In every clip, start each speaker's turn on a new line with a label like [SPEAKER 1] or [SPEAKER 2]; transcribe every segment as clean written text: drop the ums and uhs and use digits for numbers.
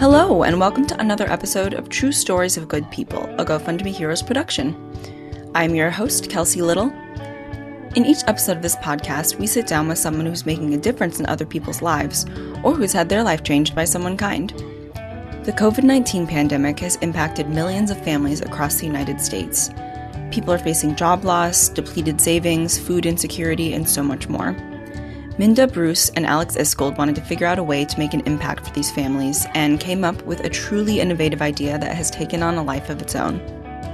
[SPEAKER 1] Hello, and welcome to another episode of True Stories of Good People, a GoFundMe Heroes production. I'm your host, Kelsey Little. In each episode of this podcast, we sit down with someone who's making a difference in other people's lives, or who's had their life changed by someone kind. The COVID-19 pandemic has impacted millions of families across the United States. People are facing job loss, depleted savings, food insecurity, and so much more. Minda Bruce and Alex Iskold wanted to figure out a way to make an impact for these families and came up with a truly innovative idea that has taken on a life of its own.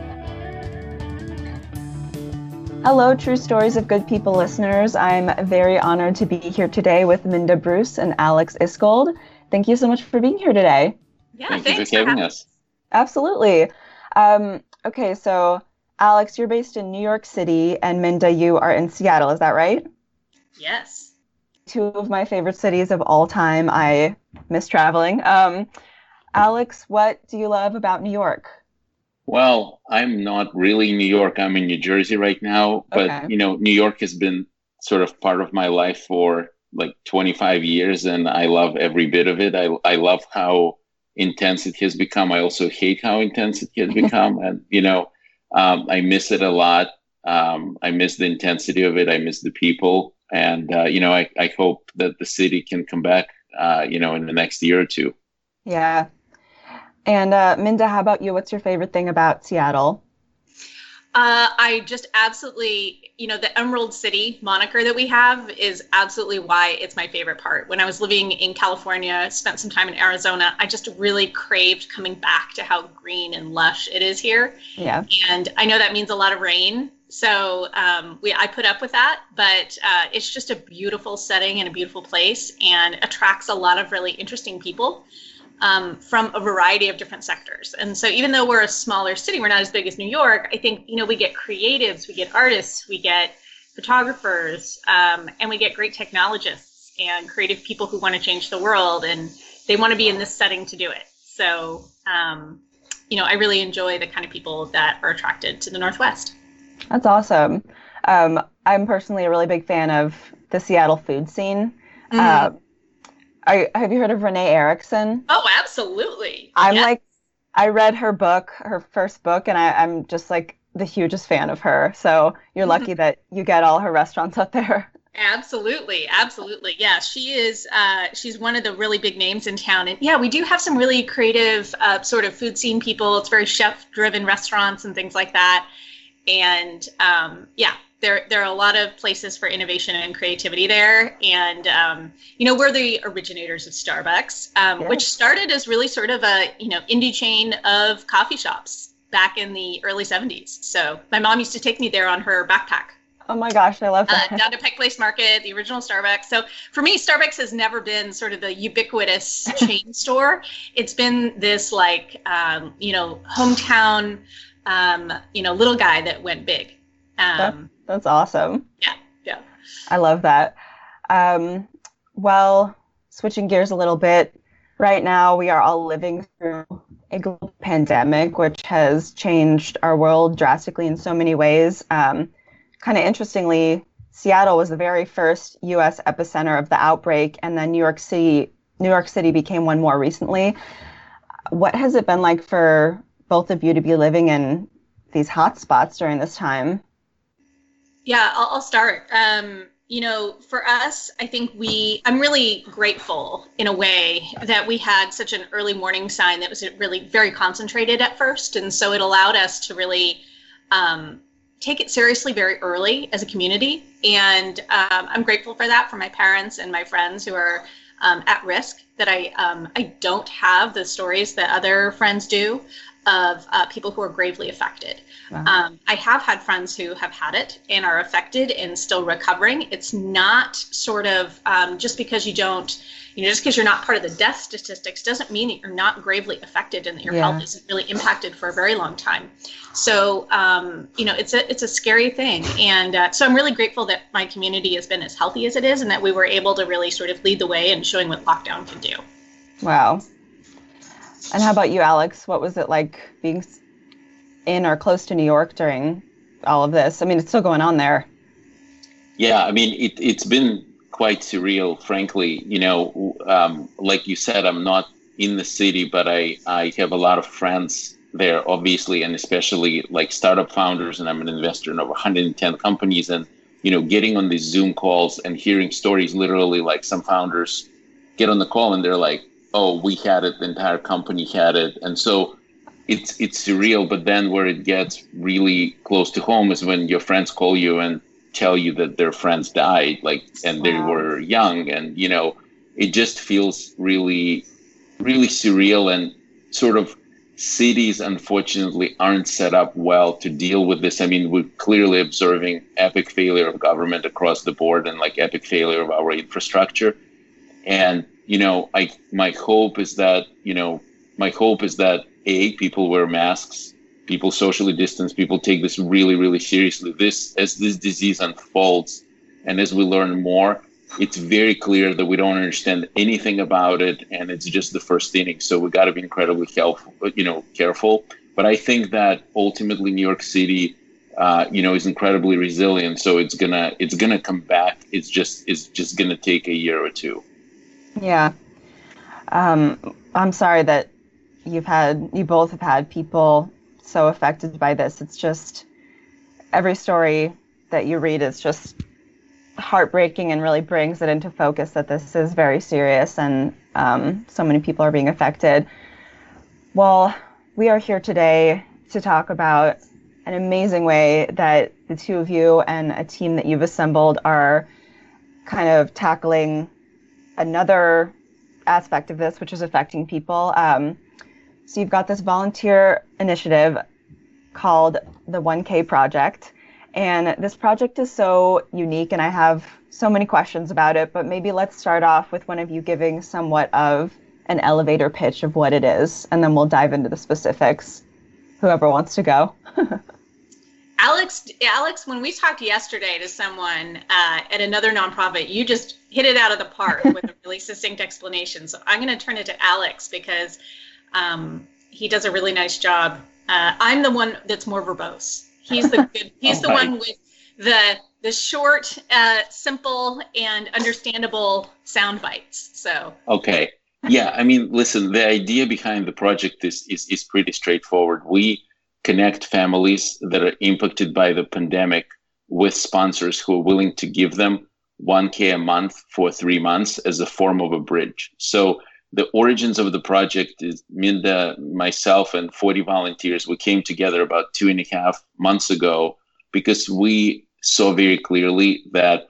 [SPEAKER 1] Hello, True Stories of Good People listeners. I'm very honored to be here today with Minda Bruce and Alex Iskold. Thank you so much for being here today.
[SPEAKER 2] Yeah, thanks for having us.
[SPEAKER 1] Absolutely. Okay, so Alex, you're based in New York City, and Minda, you are in Seattle. Is that right?
[SPEAKER 2] Yes.
[SPEAKER 1] Two of my favorite cities of all time. I miss traveling. Alex, what do you love about New York?
[SPEAKER 2] Well, I'm not really in New York. I'm in New Jersey right now. But,
[SPEAKER 1] Okay.
[SPEAKER 2] New York has been sort of part of my life for like 25 years, and I love every bit of it. I love how intense it has become. I also hate how intense it has become. And, I miss it a lot. I miss the intensity of it. I miss the people. And, I hope that the city can come back, in the next year or two.
[SPEAKER 1] Yeah. And Minda, how about you? What's your favorite thing about Seattle?
[SPEAKER 3] I just absolutely, the Emerald City moniker that we have is absolutely why it's my favorite part. When I was living in California, spent some time in Arizona, I just really craved coming back to how green and lush it is here.
[SPEAKER 1] Yeah.
[SPEAKER 3] And I know that means a lot of rain. So I put up with that, but it's just a beautiful setting and a beautiful place and attracts a lot of really interesting people from a variety of different sectors. And so even though we're a smaller city, we're not as big as New York, I think, we get creatives, we get artists, we get photographers, and we get great technologists and creative people who want to change the world, and they want to be in this setting to do it. So, I really enjoy the kind of people that are attracted to the Northwest.
[SPEAKER 1] That's awesome. I'm personally a really big fan of the Seattle food scene. Have you heard of Renee Erickson?
[SPEAKER 3] Oh, absolutely.
[SPEAKER 1] I read her book, her first book, and I'm just like the hugest fan of her. So you're lucky that you get all her restaurants up there.
[SPEAKER 3] Absolutely. Absolutely. Yeah, she is. She's one of the really big names in town. And yeah, we do have some really creative sort of food scene people. It's very chef-driven restaurants and things like that. And there are a lot of places for innovation and creativity there. And, we're the originators of Starbucks, which started as really sort of a, indie chain of coffee shops back in the early 70s. So my mom used to take me there on her backpack.
[SPEAKER 1] Oh my gosh, I love that.
[SPEAKER 3] Down to Pike Place Market, the original Starbucks. So for me, Starbucks has never been sort of the ubiquitous chain store. It's been this hometown, little guy that went big.
[SPEAKER 1] That's awesome.
[SPEAKER 3] Yeah.
[SPEAKER 1] I love that. Well, switching gears a little bit, right now we are all living through a global pandemic, which has changed our world drastically in so many ways. Kind of interestingly, Seattle was the very first U.S. epicenter of the outbreak, and then New York City became one more recently. What has it been like for both of you to be living in these hot spots during this time?
[SPEAKER 3] Yeah, I'll start. For us, I think I'm really grateful in a way that we had such an early warning sign that was really very concentrated at first. And so it allowed us to really take it seriously very early as a community. And I'm grateful for that, for my parents and my friends who are at risk, that I don't have the stories that other friends do of people who are gravely affected. Wow. I have had friends who have had it and are affected and still recovering. It's not sort of just because just because you're not part of the death statistics doesn't mean that you're not gravely affected and that your health isn't really impacted for a very long time. So, it's a scary thing. And so I'm really grateful that my community has been as healthy as it is and that we were able to really sort of lead the way in showing what lockdown can do.
[SPEAKER 1] Wow. And how about you, Alex? What was it like being in or close to New York during all of this? I mean, it's still going on there.
[SPEAKER 2] Yeah, I mean, it's been quite surreal, frankly. Like you said, I'm not in the city, but I have a lot of friends there, obviously, and especially like startup founders, and I'm an investor in over 110 companies. And, getting on these Zoom calls and hearing stories, literally like some founders get on the call and they're like, oh, we had it, the entire company had it. And so it's surreal. But then where it gets really close to home is when your friends call you and tell you that their friends died, and they were young. And, it just feels really, really surreal. And sort of cities, unfortunately, aren't set up well to deal with this. I mean, we're clearly observing epic failure of government across the board and epic failure of our infrastructure. And, my hope is that people wear masks, people socially distance, people take this really, really seriously. As this disease unfolds and as we learn more, it's very clear that we don't understand anything about it, and it's just the first inning. So we got to be incredibly careful. But I think that ultimately New York City, is incredibly resilient. So it's gonna come back. It's just gonna take a year or two.
[SPEAKER 1] Yeah. I'm sorry that you both have had people so affected by this. It's just every story that you read is just heartbreaking and really brings it into focus that this is very serious and so many people are being affected. Well, we are here today to talk about an amazing way that the two of you and a team that you've assembled are kind of tackling another aspect of this, which is affecting people. So you've got this volunteer initiative called the 1K Project. And this project is so unique, and I have so many questions about it, but maybe let's start off with one of you giving somewhat of an elevator pitch of what it is, and then we'll dive into the specifics. Whoever wants to go.
[SPEAKER 3] Alex, when we talked yesterday to someone at another nonprofit, you just hit it out of the park with a really succinct explanation. So I'm going to turn it to Alex because he does a really nice job. I'm the one that's more verbose. He's the one with the short, simple, and understandable sound bites. So
[SPEAKER 2] okay, yeah. I mean, listen. The idea behind the project is pretty straightforward. We connect families that are impacted by the pandemic with sponsors who are willing to give them $1K a month for 3 months as a form of a bridge. So the origins of the project is Minda, myself, and 40 volunteers. We came together about 2.5 months ago because we saw very clearly that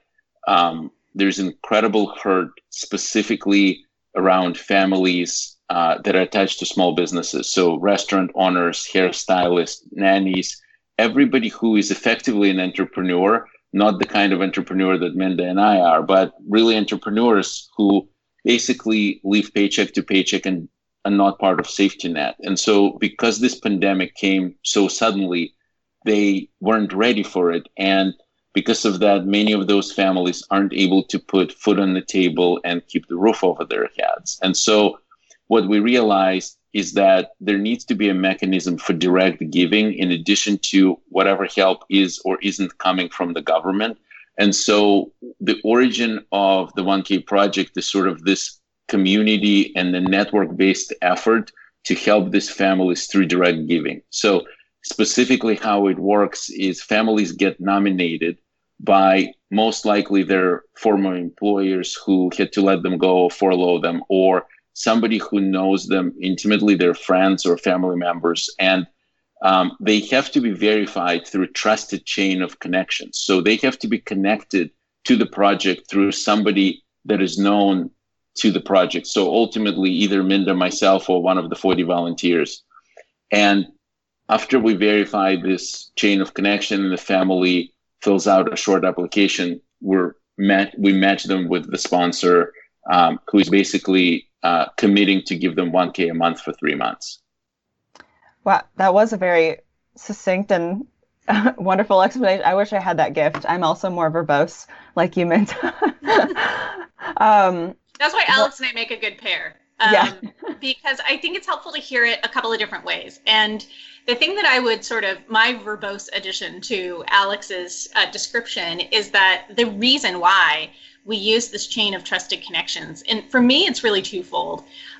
[SPEAKER 2] there's incredible hurt specifically around families that are attached to small businesses. So restaurant owners, hairstylists, nannies, everybody who is effectively an entrepreneur, not the kind of entrepreneur that Minda and I are, but really entrepreneurs who basically live paycheck to paycheck and are not part of safety net. And so because this pandemic came so suddenly, they weren't ready for it. And because of that, many of those families aren't able to put food on the table and keep the roof over their heads. And so what we realized is that there needs to be a mechanism for direct giving in addition to whatever help is or isn't coming from the government. And so the origin of the 1K Project is sort of this community and the network-based effort to help these families through direct giving. So specifically how it works is families get nominated by most likely their former employers who had to let them go or furlough them, or somebody who knows them intimately, their friends or family members. And they have to be verified through a trusted chain of connections. So they have to be connected to the project through somebody that is known to the project. So ultimately, either Minda, myself, or one of the 40 volunteers. And after we verify this chain of connection and the family fills out a short application, we match them with the sponsor who is basically committing to give them $1K a month for 3 months.
[SPEAKER 1] Wow, that was a very succinct and wonderful explanation. I wish I had that gift. I'm also more verbose, like you meant.
[SPEAKER 3] That's why Alex and I make a good pair. Because I think it's helpful to hear it a couple of different ways. And the thing that I would my verbose addition to Alex's description is that the reason why we use this chain of trusted connections, and for me, it's really twofold.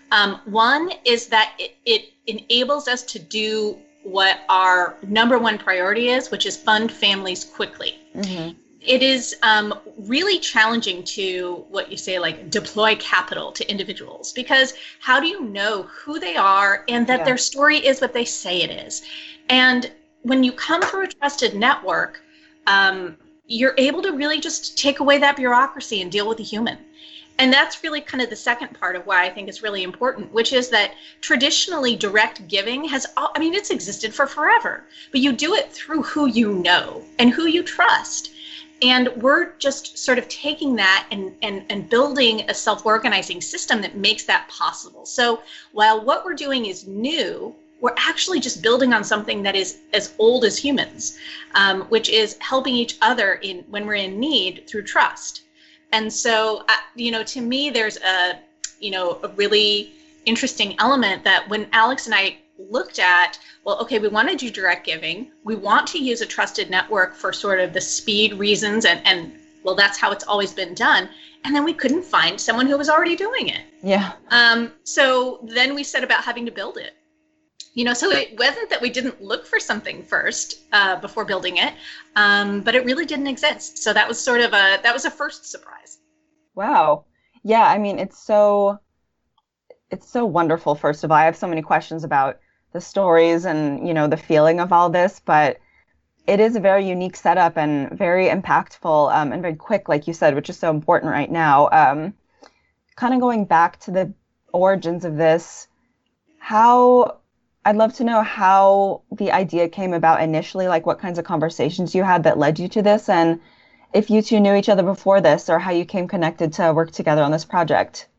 [SPEAKER 3] One is that it enables us to do what our number one priority is, which is fund families quickly. Mm-hmm. It is really challenging to, what you say, like deploy capital to individuals, because how do you know who they are and that their story is what they say it is? And when you come through a trusted network, you're able to really just take away that bureaucracy and deal with the human. And that's really kind of the second part of why I think it's really important, which is that traditionally direct giving it's existed for forever, but you do it through who you know and who you trust. And we're just sort of taking that and building a self-organizing system that makes that possible. So while what we're doing is new, we're actually just building on something that is as old as humans, which is helping each other when we're in need through trust. And so, to me, there's a really interesting element that when Alex and I looked at, well, okay, we want to do direct giving. We want to use a trusted network for sort of the speed reasons. And well, that's how it's always been done. And then we couldn't find someone who was already doing it.
[SPEAKER 1] Yeah.
[SPEAKER 3] So then we set about having to build it. So it wasn't that we didn't look for something first before building it, but it really didn't exist. So that was sort of a first surprise.
[SPEAKER 1] Wow. Yeah. It's so wonderful. First of all, I have so many questions about the stories and, the feeling of all this, but it is a very unique setup and very impactful and very quick, like you said, which is so important right now. Kind of going back to the origins of this, I'd love to know how the idea came about initially, like what kinds of conversations you had that led you to this, and if you two knew each other before this, or how you came connected to work together on this project.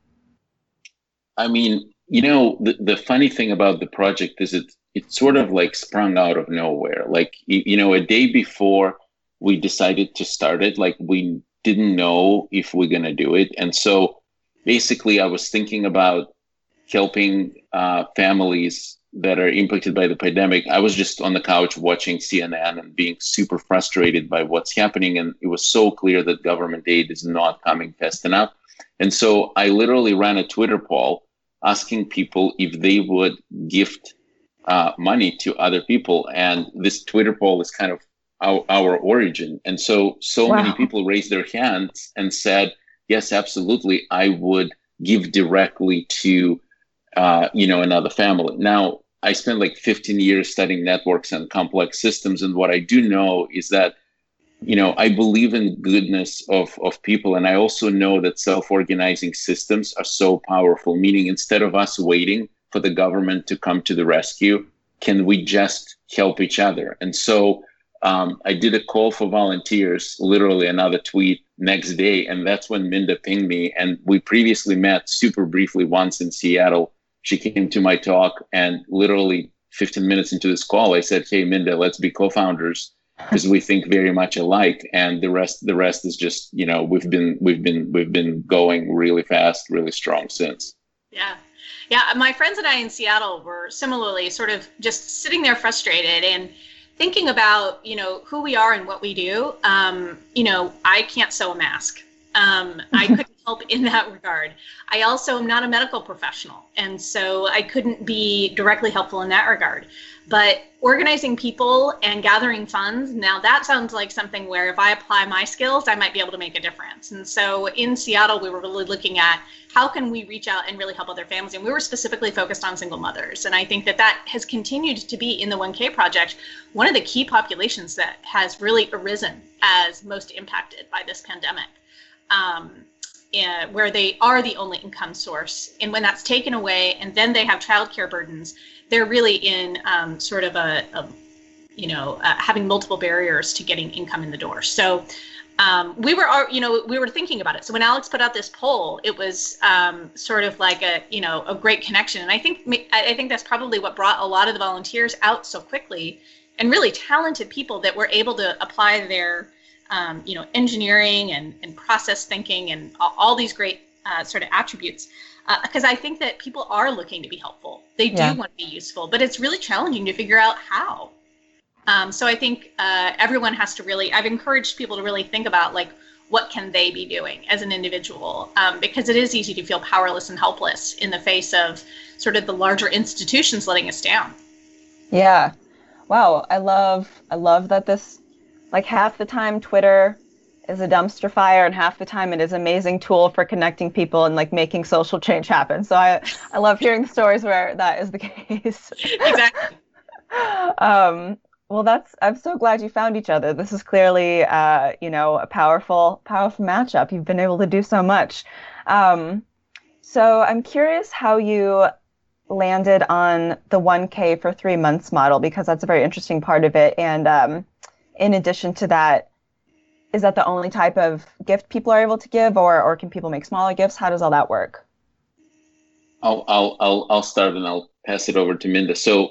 [SPEAKER 2] The funny thing about the project is it sort of like sprung out of nowhere. Like, a day before we decided to start it, like we didn't know if we're going to do it. And so basically I was thinking about helping families that are impacted by the pandemic. I was just on the couch watching CNN and being super frustrated by what's happening. And it was so clear that government aid is not coming fast enough. And so I literally ran a Twitter poll asking people if they would gift money to other people. And this Twitter poll is kind of our origin. And so wow. Many people raised their hands and said, yes, absolutely, I would give directly to another family. Now, I spent like 15 years studying networks and complex systems. And what I do know is that, I believe in goodness of people. And I also know that self-organizing systems are so powerful, meaning instead of us waiting for the government to come to the rescue, can we just help each other? And so I did a call for volunteers, literally another tweet next day. And that's when Minda pinged me. And we previously met super briefly once in Seattle. She came to my talk, and literally 15 minutes into this call, I said, hey, Minda, let's be co-founders because we think very much alike. And the rest is just, we've been going really fast, really strong since.
[SPEAKER 3] Yeah. Yeah. My friends and I in Seattle were similarly sort of just sitting there frustrated and thinking about, who we are and what we do. I can't sew a mask. I couldn't help in that regard. I also am not a medical professional, and so I couldn't be directly helpful in that regard. But organizing people and gathering funds, now that sounds like something where if I apply my skills, I might be able to make a difference. And so in Seattle, we were really looking at how can we reach out and really help other families. And we were specifically focused on single mothers. And I think that has continued to be in the 1K project, one of the key populations that has really arisen as most impacted by this pandemic. Where they are the only income source. And when that's taken away and then they have childcare burdens, they're really in sort of having multiple barriers to getting income in the door. So we were thinking about it. So when Alex put out this poll, it was sort of like a great connection. And I think that's probably what brought a lot of the volunteers out so quickly, and really talented people that were able to apply their engineering and process thinking and all these great sort of attributes. Because I think that people are looking to be helpful. They do want to be useful, but it's really challenging to figure out how. So I think everyone has to really, I've encouraged people to really think about like, what can they be doing as an individual? Because it is easy to feel powerless and helpless in the face of sort of the larger institutions letting us down.
[SPEAKER 1] Yeah. Wow. I love that this, like, half the time Twitter is a dumpster fire and half the time it is an amazing tool for connecting people and like making social change happen. So I love hearing the stories where that is the case.
[SPEAKER 3] Exactly.
[SPEAKER 1] Well, I'm so glad you found each other. This is clearly, a powerful matchup. You've been able to do so much. So I'm curious how you landed on the 1K for 3 months model, because that's a very interesting part of it. And in addition to that, is that the only type of gift people are able to give, or can people make smaller gifts? How does all that work?
[SPEAKER 2] I'll start and I'll pass it over to Minda. So,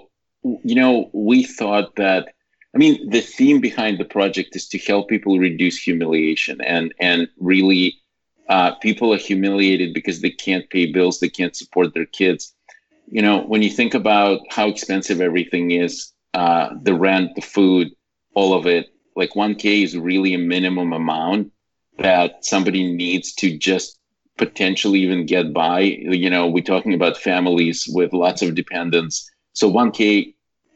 [SPEAKER 2] we thought that, the theme behind the project is to help people reduce humiliation, and really people are humiliated because they can't pay bills, they can't support their kids. When you think about how expensive everything is, the rent, the food, all of it, like 1K is really a minimum amount that somebody needs to just potentially even get by. We're talking about families with lots of dependents. So 1K,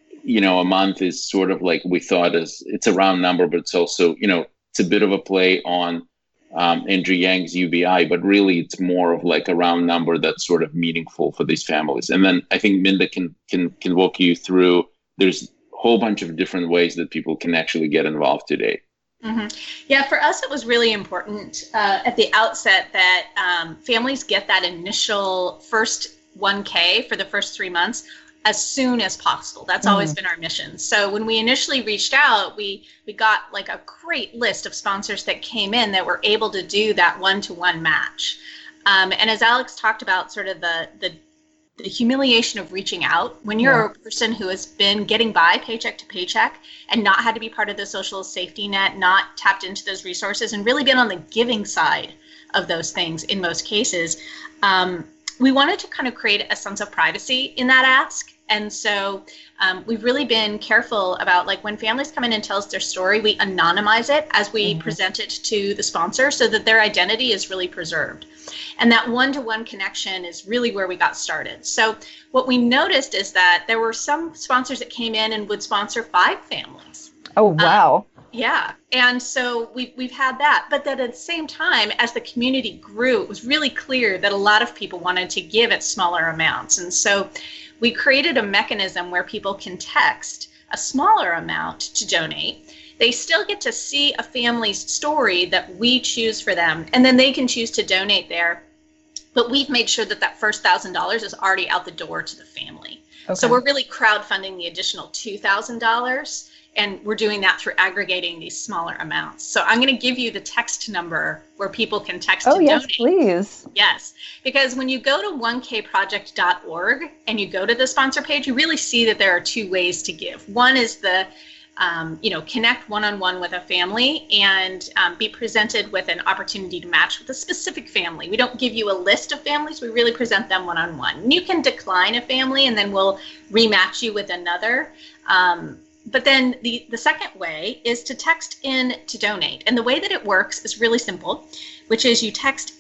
[SPEAKER 2] a month is sort of like, we thought it's a round number, but it's also, it's a bit of a play on Andrew Yang's UBI, but really it's more of like a round number that's sort of meaningful for these families. And then I think Minda can walk you through, there's a whole bunch of different ways that people can actually get involved today.
[SPEAKER 3] Mm-hmm. Yeah, for us, it was really important at the outset that families get that initial first 1K for the first 3 months as soon as possible. That's always been our mission. So when we initially reached out, we got like a great list of sponsors that came in that were able to do that one-to-one match. And as Alex talked about, sort of the humiliation of reaching out when you're a person who has been getting by paycheck to paycheck and not had to be part of the social safety net, not tapped into those resources, and really been on the giving side of those things in most cases. We wanted to kind of create a sense of privacy in that ask. And so we've really been careful about, like, when families come in and tell us their story, we anonymize it as we present it to the sponsor so that their identity is really preserved. And that one-to-one connection is really where we got started. So what we noticed is that there were some sponsors that came in and would sponsor 5 families.
[SPEAKER 1] Oh, wow.
[SPEAKER 3] Yeah. And so we've had that. But then at the same time, as the community grew, it was really clear that a lot of people wanted to give at smaller amounts. And so we created a mechanism where people can text a smaller amount to donate. They still get to see a family's story that we choose for them, and then they can choose to donate there. But we've made sure that that first $1,000 is already out the door to the family. Okay. So we're really crowdfunding the additional $2,000. And we're doing that through aggregating these smaller amounts. So I'm going to give you the text number where people can text to donate.
[SPEAKER 1] Oh, yes, please.
[SPEAKER 3] Yes, because when you go to 1kproject.org and you go to the sponsor page, you really see that there are 2 ways to give. One is the, connect one-on-one with a family and be presented with an opportunity to match with a specific family. We don't give you a list of families. We really present them one-on-one. You can decline a family and then we'll rematch you with another. But then the second way is to text in to donate. And the way that it works is really simple, which is you text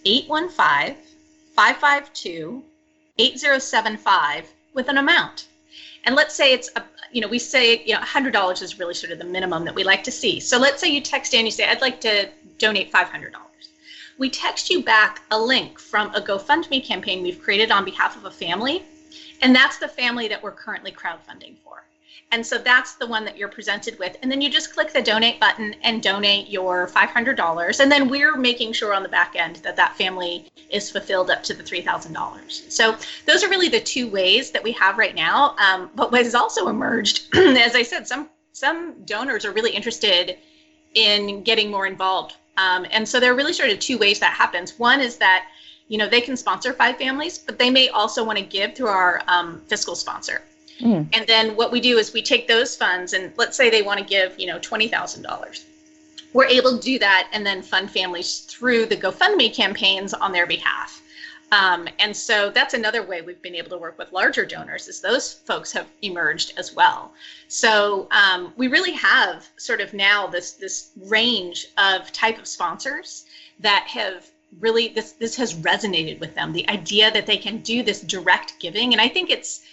[SPEAKER 3] 815-552-8075 with an amount. And let's say it's, we say, $100 is really sort of the minimum that we like to see. So let's say you text in, you say, I'd like to donate $500. We text you back a link from a GoFundMe campaign we've created on behalf of a family. And that's the family that we're currently crowdfunding for. And so that's the one that you're presented with. And then you just click the donate button and donate your $500. And then we're making sure on the back end that that family is fulfilled up to the $3,000. So those are really the 2 ways that we have right now. But what has also emerged, as I said, some donors are really interested in getting more involved. And so there are really sort of 2 ways that happens. One is that, they can sponsor 5 families, but they may also want to give through our fiscal sponsor. And then what we do is we take those funds and let's say they want to give, $20,000. We're able to do that and then fund families through the GoFundMe campaigns on their behalf. And so that's another way we've been able to work with larger donors, is those folks have emerged as well. So we really have sort of now this range of type of sponsors that have really, this has resonated with them, the idea that they can do this direct giving. And I think it's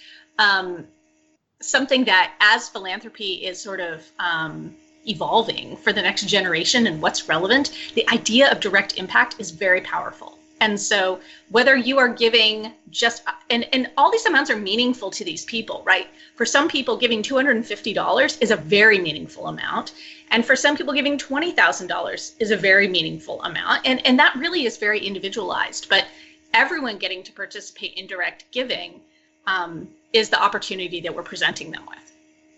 [SPEAKER 3] something that, as philanthropy is sort of evolving for the next generation and what's relevant, the idea of direct impact is very powerful. And so whether you are giving just, and all these amounts are meaningful to these people, right? For some people, giving $250 is a very meaningful amount. And for some people, giving $20,000 is a very meaningful amount. And that really is very individualized. But everyone getting to participate in direct giving is the opportunity that we're presenting them with.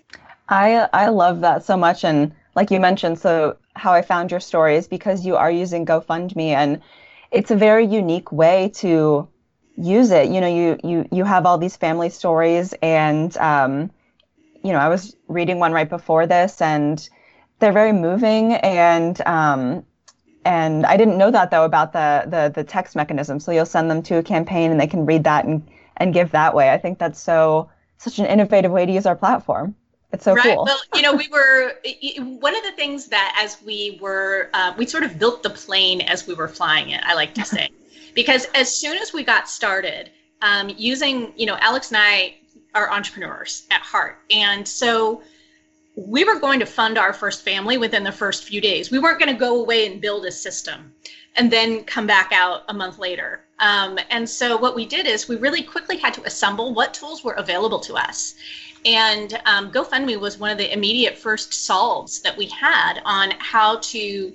[SPEAKER 1] I love that so much. And like you mentioned, so how I found your story is because you are using GoFundMe, and it's a very unique way to use it. You know, you have all these family stories, and you know, I was reading one right before this, and they're very moving. And I didn't know that though about the text mechanism. So you'll send them to a campaign, and they can read that and give that way. I think that's such an innovative way to use our platform. It's so
[SPEAKER 3] right.
[SPEAKER 1] cool.
[SPEAKER 3] Well, you know, we were, one of the things that as we were, we sort of built the plane as we were flying it, I like to say, because as soon as we got started using, you know, Alex and I are entrepreneurs at heart. And so we were going to fund our first family within the first few days. We weren't going to go away and build a system and then come back out a month later. And so what we did is we really quickly had to assemble what tools were available to us. And GoFundMe was one of the immediate first solves that we had on how to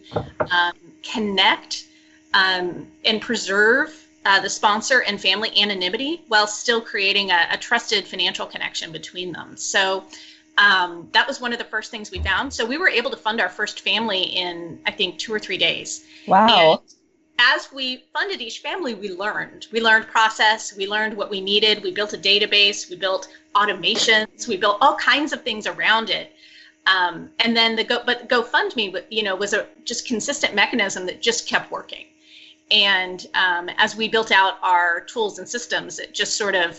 [SPEAKER 3] connect and preserve the sponsor and family anonymity while still creating a trusted financial connection between them. So that was one of the first things we found. So we were able to fund our first family in, I think, 2 or 3 days.
[SPEAKER 1] Wow.
[SPEAKER 3] And as we funded each family, we learned process, we learned what we needed. We built a database, we built automations, we built all kinds of things around it. And then but GoFundMe, you know, was a just consistent mechanism that just kept working. And as we built out our tools and systems, it just sort of,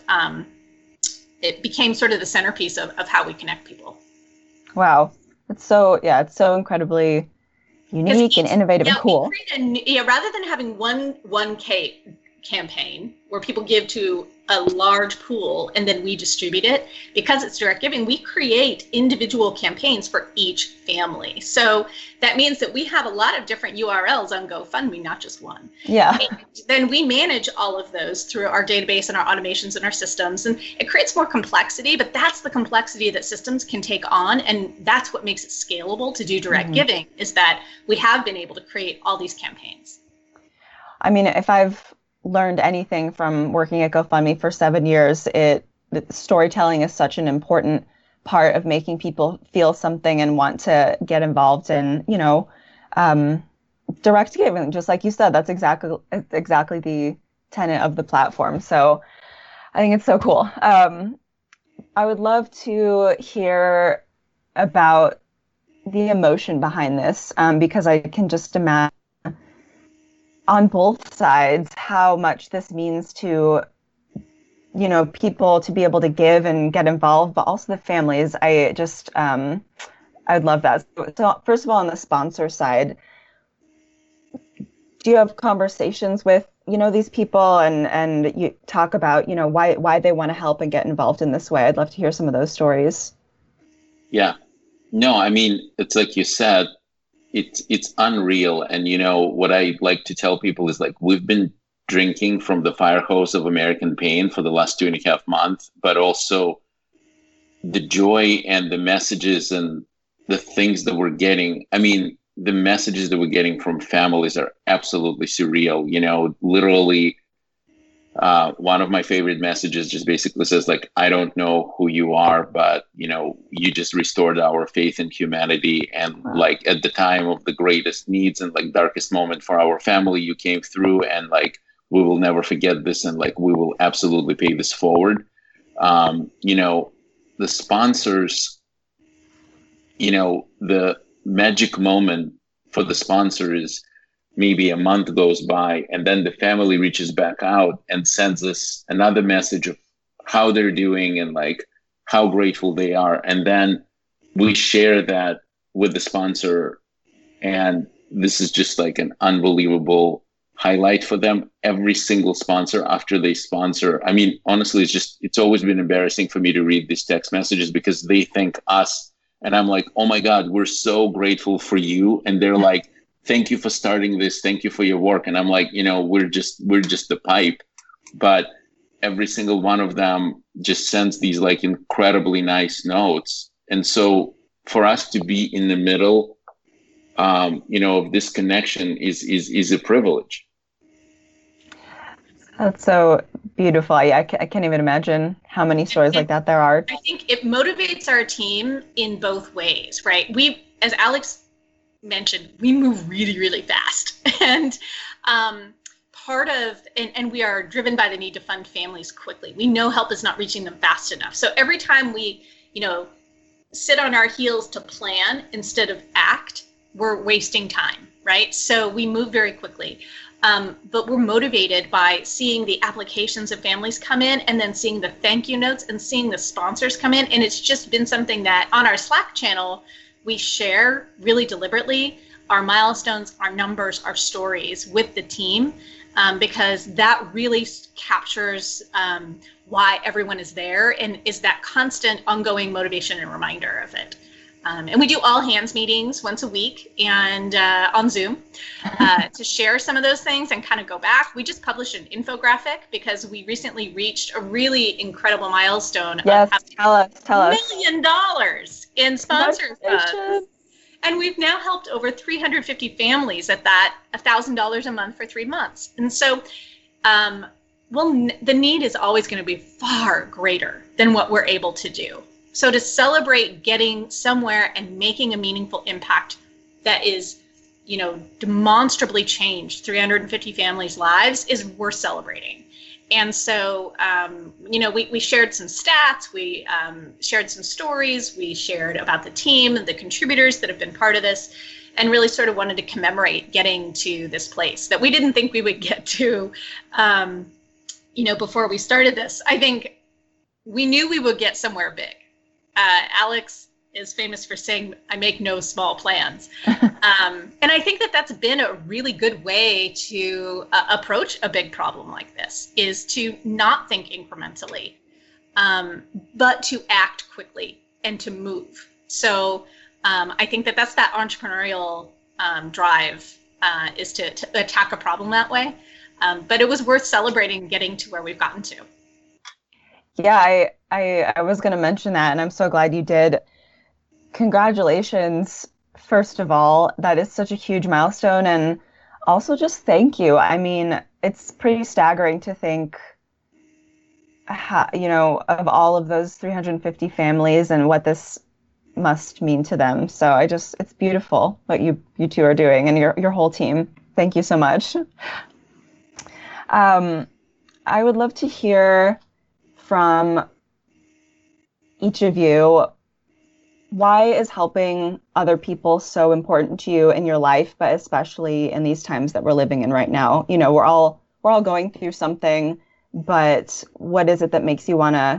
[SPEAKER 3] it became sort of the centerpiece of how we connect people.
[SPEAKER 1] Wow. It's so incredibly unique and innovative and cool.
[SPEAKER 3] Rather than having one campaign where people give to a large pool and then we distribute it, because it's direct giving, we create individual campaigns for each family. So that means that we have a lot of different URLs on GoFundMe, not just one.
[SPEAKER 1] Yeah.
[SPEAKER 3] And then we manage all of those through our database and our automations and our systems. And it creates more complexity, but that's the complexity that systems can take on. And that's what makes it scalable to do direct giving, is that we have been able to create all these campaigns.
[SPEAKER 1] I mean, if I've learned anything from working at GoFundMe for 7 years, storytelling is such an important part of making people feel something and want to get involved in, you know, direct giving. Just like you said, that's exactly the tenet of the platform. So I think it's so cool. I would love to hear about the emotion behind this, because I can just imagine on both sides how much this means to, you know, people to be able to give and get involved, but also the families. I'd love that. So first of all, on the sponsor side, do you have conversations with, you know, these people and you talk about, you know, why they want to help and get involved in this way? I'd love to hear some of those stories.
[SPEAKER 2] Yeah. No, I mean, it's like you said, it's unreal. And, you know, what I like to tell people is, like, we've been drinking from the fire hose of American pain for the last 2.5 months, but also the joy and the messages and the things that we're getting. I mean, the messages that we're getting from families are absolutely surreal. You know, literally, one of my favorite messages just basically says, like, I don't know who you are, but, you know, you just restored our faith in humanity. And like, at the time of the greatest needs and like darkest moment for our family, you came through, and like, we will never forget this. And like, we will absolutely pay this forward. You know, the sponsors, you know, the magic moment for the sponsor is maybe a month goes by, and then the family reaches back out and sends us another message of how they're doing and like how grateful they are. And then we share that with the sponsor. And this is just like an unbelievable highlight for them. Every single sponsor after they sponsor, I mean, honestly, it's always been embarrassing for me to read these text messages because they thank us. And I'm like, oh my God, we're so grateful for you. And they're like, thank you for starting this. Thank you for your work. And I'm like, we're just the pipe. But every single one of them just sends these like incredibly nice notes. And so for us to be in the middle, of this connection is a privilege.
[SPEAKER 1] That's so beautiful. I can't even imagine how many stories like that there are.
[SPEAKER 3] I think it motivates our team in both ways, right? We, as Alex mentioned, we move really, really fast. And and we are driven by the need to fund families quickly. We know help is not reaching them fast enough. So every time we, sit on our heels to plan instead of act, we're wasting time, right? So we move very quickly. But we're motivated by seeing the applications of families come in and then seeing the thank you notes and seeing the sponsors come in. And it's just been something that on our Slack channel, we share really deliberately our milestones, our numbers, our stories with the team, because that really captures why everyone is there and is that constant ongoing motivation and reminder of it. And we do all hands meetings once a week and on Zoom to share some of those things and kind of go back. We just published an infographic because we recently reached a really incredible milestone.
[SPEAKER 1] Yes, tell us.
[SPEAKER 3] $1 million in sponsor funds. And we've now helped over 350 families at that $1,000 a month for 3 months. And so, the need is always going to be far greater than what we're able to do. So to celebrate getting somewhere and making a meaningful impact that is, demonstrably changed 350 families' lives is worth celebrating. And so, we shared some stats, we shared some stories, we shared about the team and the contributors that have been part of this, and really sort of wanted to commemorate getting to this place that we didn't think we would get to, before we started this. I think we knew we would get somewhere big. Alex is famous for saying, I make no small plans. And I think that that's been a really good way to approach a big problem like this, is to not think incrementally, but to act quickly and to move. So I think that that's that entrepreneurial drive, is to attack a problem that way. But it was worth celebrating getting to where we've gotten to.
[SPEAKER 1] Yeah, I was going to mention that, and I'm so glad you did. Congratulations, first of all. That is such a huge milestone, and also just thank you. I mean, it's pretty staggering to think, of all of those 350 families and what this must mean to them. So it's beautiful what you two are doing and your whole team. Thank you so much. I would love to hear from each of you, why is helping other people so important to you in your life, but especially in these times that we're living in right now? We're all going through something, but what is it that makes you want to,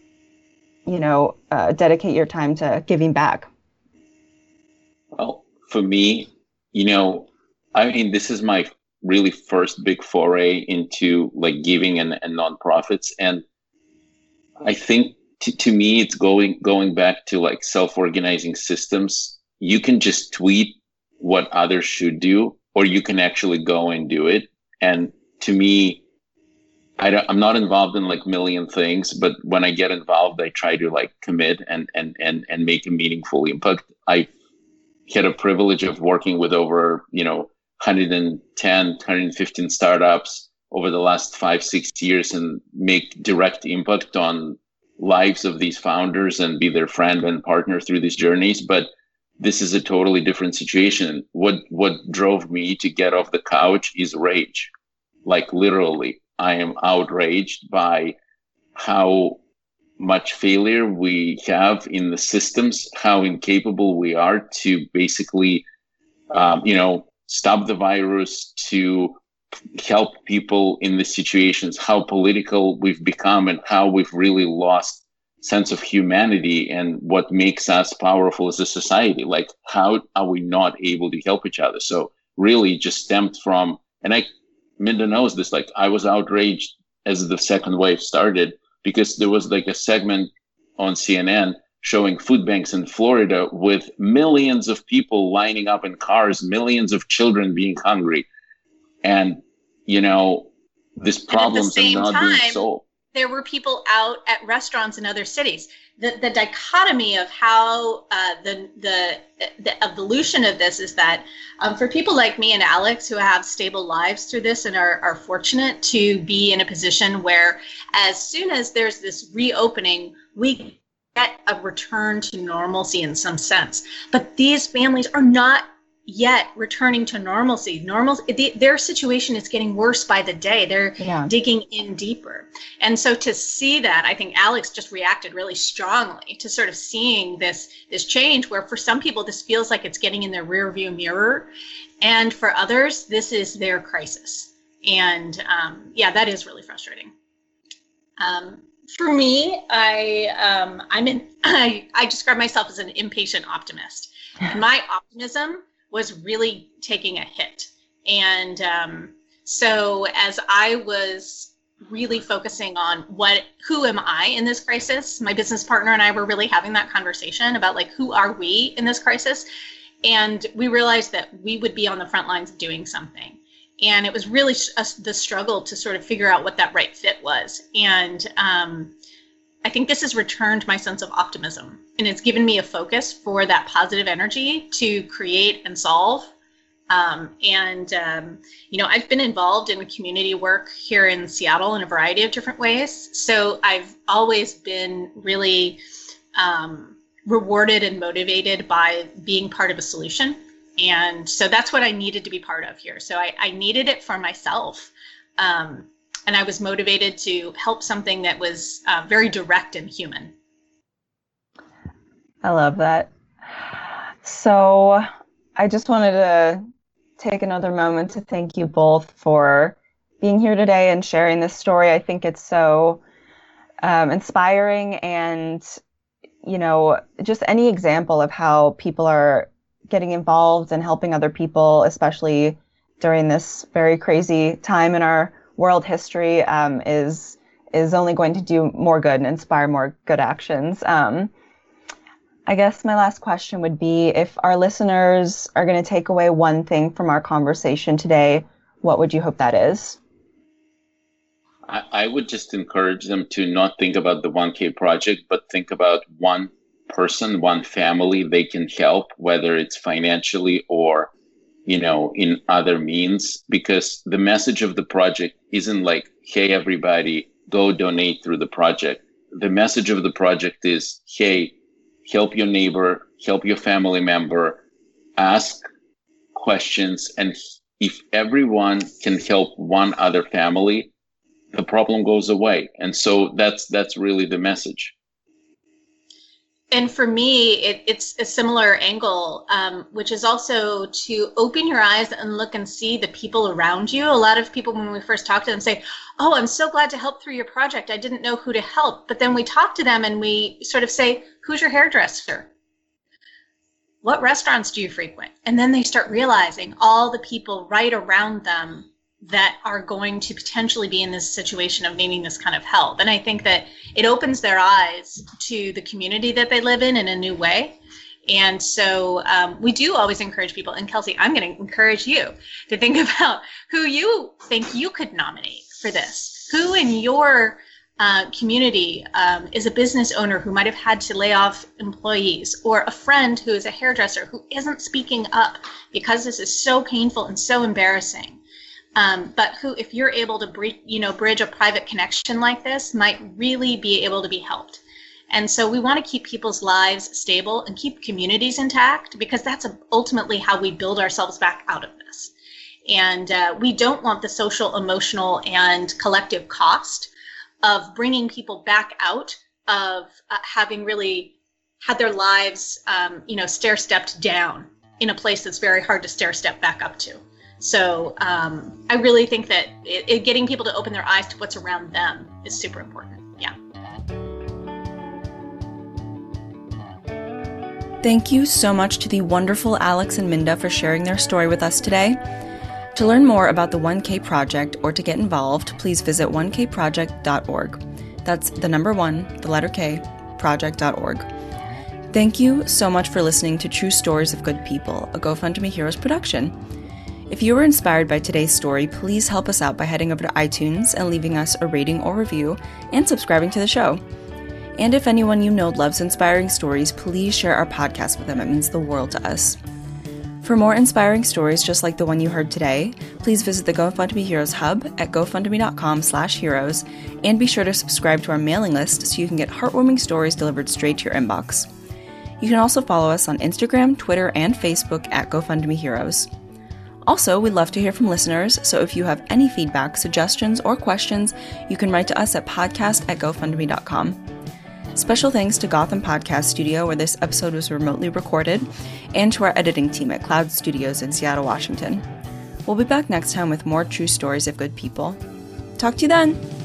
[SPEAKER 1] dedicate your time to giving back?
[SPEAKER 2] Well, for me, this is my really first big foray into like giving and nonprofits. And I think to me, it's going back to like self-organizing systems. You can just tweet what others should do, or you can actually go and do it. And to me, I'm not involved in like million things, but when I get involved, I try to like commit and make a meaningful impact. I had a privilege of working with over, 110, 115 startups over the last 5-6 years and make direct impact on lives of these founders and be their friend and partner through these journeys. But this is a totally different situation. What drove me to get off the couch is rage. Like literally, I am outraged by how much failure we have in the systems, how incapable we are to basically, stop the virus, to help people in the situations, how political we've become and how we've really lost sense of humanity and what makes us powerful as a society. Like, how are we not able to help each other? So really just stemmed from, and Minda knows this, like I was outraged as the second wave started because there was like a segment on CNN showing food banks in Florida with millions of people lining up in cars, millions of children being hungry. And, you know, these problems are not being solved.
[SPEAKER 3] There were people out at restaurants in other cities. The dichotomy of how the evolution of this is that for people like me and Alex who have stable lives through this and are fortunate to be in a position where as soon as there's this reopening, we get a return to normalcy in some sense. But these families are not yet returning to normalcy. Their situation is getting worse by the day. They're digging in deeper. And so to see that, I think Alex just reacted really strongly to sort of seeing this change where for some people this feels like it's getting in their rear view mirror. And for others, this is their crisis. And that is really frustrating. For me, I describe myself as an impatient optimist. My optimism was really taking a hit. And so as I was really focusing on who am I in this crisis, my business partner and I were really having that conversation about like, who are we in this crisis? And we realized that we would be on the front lines of doing something. And it was really the struggle to sort of figure out what that right fit was. And I think this has returned my sense of optimism, and it's given me a focus for that positive energy to create and solve. I've been involved in community work here in Seattle in a variety of different ways. So I've always been really rewarded and motivated by being part of a solution. And so that's what I needed to be part of here. So I needed it for myself. And I was motivated to help something that was very direct and human.
[SPEAKER 1] I love that. So I just wanted to take another moment to thank you both for being here today and sharing this story. I think it's so inspiring, and, you know, just any example of how people are getting involved and helping other people, especially during this very crazy time in our world history, is only going to do more good and inspire more good actions. I guess my last question would be, if our listeners are going to take away one thing from our conversation today, what would you hope that is?
[SPEAKER 2] I would just encourage them to not think about the 1K project, but think about one person, one family they can help, whether it's financially or, you know, in other means, because the message of the project isn't like, hey, everybody, go donate through the project. The message of the project is, hey, help your neighbor, help your family member, ask questions. And if everyone can help one other family, the problem goes away. And so that's really the message.
[SPEAKER 3] And for me, it's a similar angle, which is also to open your eyes and look and see the people around you. A lot of people, when we first talk to them, say, oh, I'm so glad to help through your project. I didn't know who to help. But then we talk to them and we sort of say, who's your hairdresser? What restaurants do you frequent? And then they start realizing all the people right around them that are going to potentially be in this situation of needing this kind of help. And I think that it opens their eyes to the community that they live in a new way. And so we do always encourage people. And Kelsey, I'm going to encourage you to think about who you think you could nominate for this. Who in your community is a business owner who might have had to lay off employees, or a friend who is a hairdresser who isn't speaking up because this is so painful and so embarrassing. But who, if you're able to bridge a private connection like this, might really be able to be helped. And so we want to keep people's lives stable and keep communities intact, because that's ultimately how we build ourselves back out of this. And we don't want the social, emotional, and collective cost of bringing people back out of having really had their lives, stair-stepped down in a place that's very hard to stair step back up to. So I really think that getting people to open their eyes to what's around them is super important. Yeah.
[SPEAKER 1] Thank you so much to the wonderful Alex and Minda for sharing their story with us today. To learn more about the 1K Project or to get involved, please visit 1kproject.org. That's the number 1, the letter K, project.org. Thank you so much for listening to True Stories of Good People, a GoFundMe Heroes production. If you were inspired by today's story, please help us out by heading over to iTunes and leaving us a rating or review and subscribing to the show. And if anyone you know loves inspiring stories, please share our podcast with them. It means the world to us. For more inspiring stories just like the one you heard today, please visit the GoFundMe Heroes Hub at gofundme.com/heroes and be sure to subscribe to our mailing list so you can get heartwarming stories delivered straight to your inbox. You can also follow us on Instagram, Twitter, and Facebook at GoFundMe Heroes. Also, we'd love to hear from listeners, so if you have any feedback, suggestions, or questions, you can write to us at podcast@gofundme.com. Special thanks to Gotham Podcast Studio, where this episode was remotely recorded, and to our editing team at Cloud Studios in Seattle, Washington. We'll be back next time with more true stories of good people. Talk to you then!